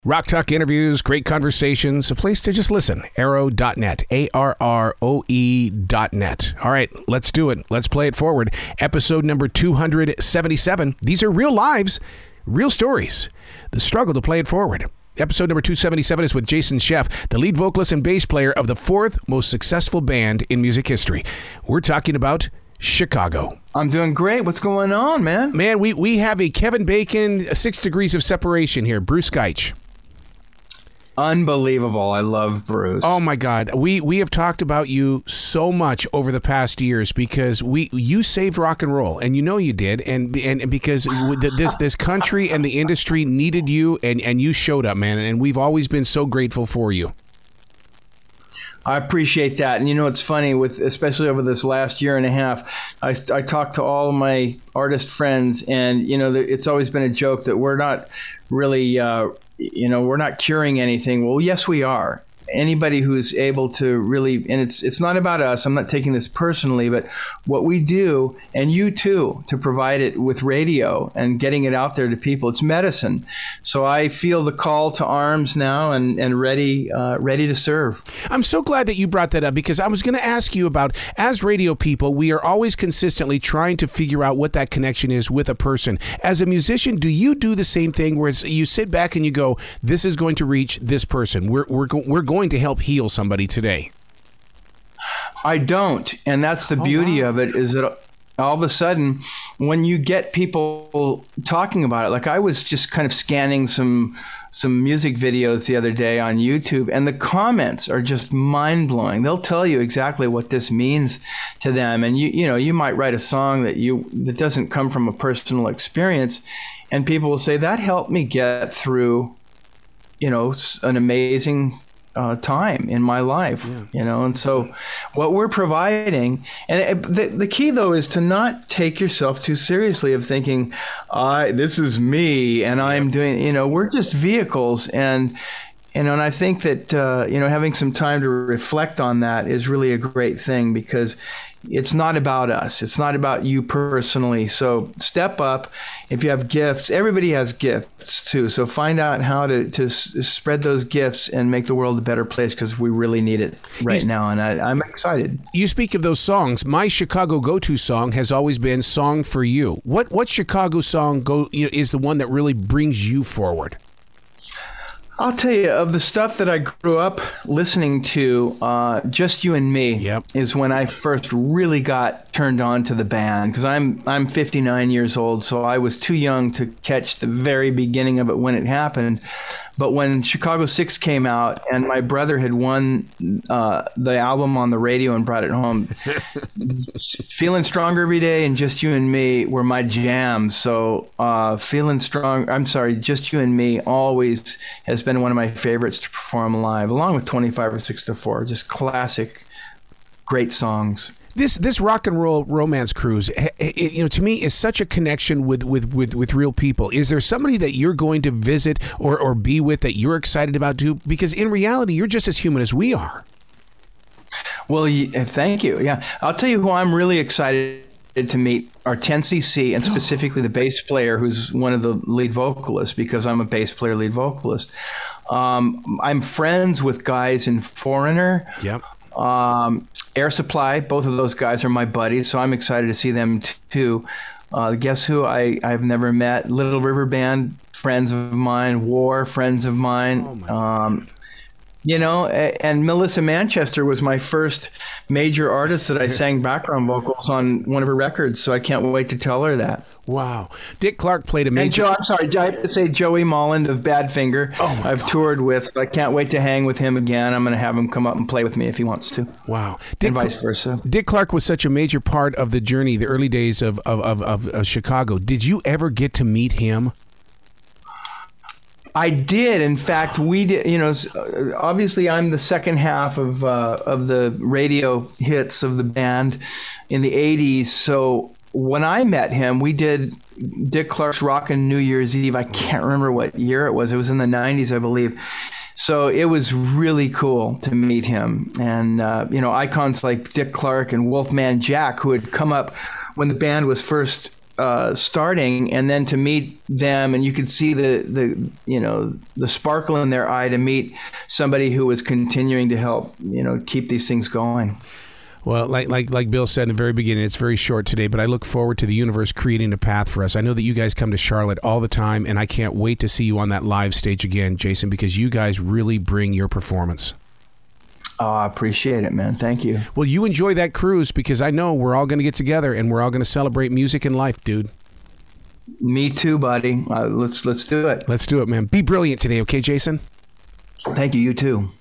Rock Talk interviews, great conversations, a place to just listen. Arroe.net, ARROE.net. All right, let's do it. Let's play it forward. Episode number 277. These are real lives, real stories. The struggle to play it forward. Episode number 277 is with Jason Scheff, the lead vocalist and bass player of the fourth most successful band in music history. We're talking about Chicago. I'm doing great. What's going on, man? Man, we have a Kevin Bacon 6 degrees of separation here. Bruce Geich. Unbelievable. I love Bruce. Oh my God. We have talked about you so much over the past years because you saved rock and roll, and you know you did, and because this country and the industry needed you, and you showed up, man, and we've always been so grateful for you. I appreciate that. And you know, it's funny, especially over this last year and a half, I talked to all of my artist friends, and you know, it's always been a joke that we're not really we're not curing anything. Well, yes, we are. Anybody who's able to really, and it's not about us, I'm not taking this personally, but what we do, and you too, to provide it with radio and getting it out there to people, it's medicine. So I feel the call to arms now and ready to serve. I'm so glad that you brought that up, because I was going to ask you about, as radio people, we are always consistently trying to figure out what that connection is with a person. As a musician, do you do the same thing where you sit back and you go, this is going to reach this person? We're going to help heal somebody today. I don't, and that's the beauty of it, is that all of a sudden when you get people talking about it, like I was just kind of scanning some music videos the other day on YouTube, and the comments are just mind-blowing. They'll tell you exactly what this means to them, and you might write a song that doesn't come from a personal experience, and people will say that helped me get through an amazing time in my life, and so what we're providing, and the key though is to not take yourself too seriously, of thinking, this is me and I'm doing, we're just vehicles, and I think that having some time to reflect on that is really a great thing, because it's not about us. It's not about you personally. So step up. If you have gifts, everybody has gifts too. So find out how to spread those gifts and make the world a better place, because we really need it right now. And I'm excited. You speak of those songs. My Chicago go-to song has always been "Song for You." What Chicago song is the one that really brings you forward? I'll tell you, of the stuff that I grew up listening to, Just You and Me is when I first really got turned on to the band, because I'm 59 years old, so I was too young to catch the very beginning of it when it happened. But when Chicago 6 came out and my brother had won the album on the radio and brought it home, Feeling Stronger Every Day and Just You and Me were my jams. So Just You and Me always has been one of my favorites to perform live, along with 25 or 6 to 4, just classic, great songs. This rock and roll romance cruise, to me, is such a connection with real people. Is there somebody that you're going to visit or be with that you're excited about too? Because in reality, you're just as human as we are. Well, thank you. Yeah, I'll tell you who I'm really excited to meet are 10cc, and specifically the bass player, who's one of the lead vocalists, because I'm a bass player, lead vocalist. I'm friends with guys in Foreigner. Yep. Air Supply, both of those guys are my buddies, so I'm excited to see them too. Guess who I've never met? Little River Band, friends of mine. War, friends of mine. Oh my God. And Melissa Manchester was my first major artist that I sang background vocals on one of her records, so I can't wait to tell her that. Wow. Dick Clark played a major... And I have to say Joey Molland of Badfinger, I've toured with, so I can't wait to hang with him again. I'm going to have him come up and play with me if he wants to. Wow. And vice versa. Dick Clark was such a major part of the journey, the early days of Chicago. Did you ever get to meet him? I did. In fact, we did. Obviously, I'm the second half of the radio hits of the band in the '80s. So when I met him, we did Dick Clark's Rockin' New Year's Eve. I can't remember what year it was. It was in the '90s, I believe. So it was really cool to meet him, and icons like Dick Clark and Wolfman Jack, who had come up when the band was first starting, and then to meet them, and you could see the sparkle in their eye to meet somebody who was continuing to help keep these things going. Well, like Bill said in the very beginning, it's very short today, but I look forward to the universe creating a path for us. I know that you guys come to Charlotte all the time, and I can't wait to see you on that live stage again, Jason, because you guys really bring your performance. Oh, I appreciate it, man. Thank you. Well, you enjoy that cruise, because I know we're all going to get together and we're all going to celebrate music and life, dude. Me too, buddy. Let's do it. Let's do it, man. Be brilliant today, okay, Jason? Thank you. You too.